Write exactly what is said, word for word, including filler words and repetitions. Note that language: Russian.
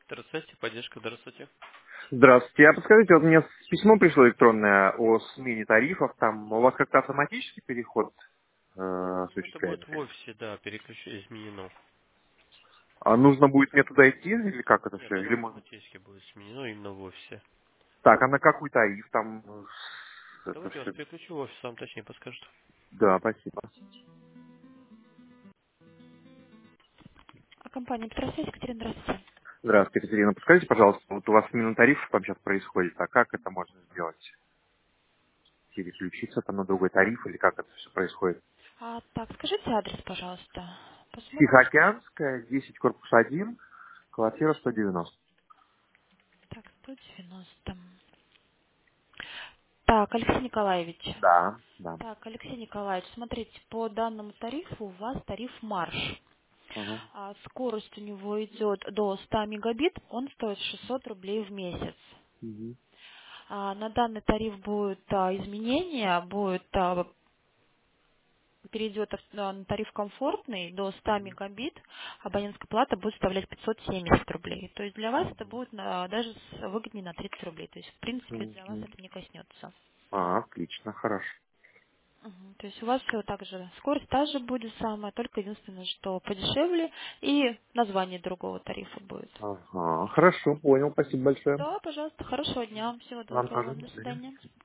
Здравствуйте, поддержка, здравствуйте. Здравствуйте. А подскажите, вот мне письмо пришло электронное о смене тарифов. Там у вас как-то автоматический переход э, Ну, это будет осуществляется, в конечно. офисе, да, переключение изменено. А нужно будет мне туда идти или как это Нет, все? оно Или можно... автоматически будет сменено именно в офисе. Так, а на какой тариф там э, это Давайте я вас все? переключу в офис, вам точнее подскажут. Да, спасибо. А компания Петросвязь, Екатерина, здравствуйте. Здравствуйте, Екатерина. Подскажите, пожалуйста, вот у вас смена тарифов там сейчас происходит, а как это можно сделать? Переключиться там на другой тариф или как это все происходит? А, так, скажите адрес, пожалуйста. Посмотрим. Тихоокеанская, десять, корпус один, квартира сто девяносто. Так, сто девяносто. Так, Алексей Николаевич. Да, да. Так, Алексей Николаевич, смотрите, по данному тарифу у вас тариф марш. Ага. А, скорость у него идет до ста мегабит, он стоит шестьсот рублей в месяц. Мгм. А, на данный тариф будет а, изменение, будет а, перейдет ав- на на тариф комфортный до ста мегабит, абонентская плата будет составлять пятьсот семьдесят рублей. То есть для вас это будет на- даже с- выгоднее на тридцать рублей. То есть в принципе для вас Мгм. это не коснется. А, отлично, хорошо. Мгм. То есть у вас все так же, скорость та же будет самая, только единственное, что подешевле и название другого тарифа будет. Ага, хорошо, понял, спасибо большое. Да, пожалуйста, хорошего дня, всего Вам доброго тоже, вам, до до свидания. свидания.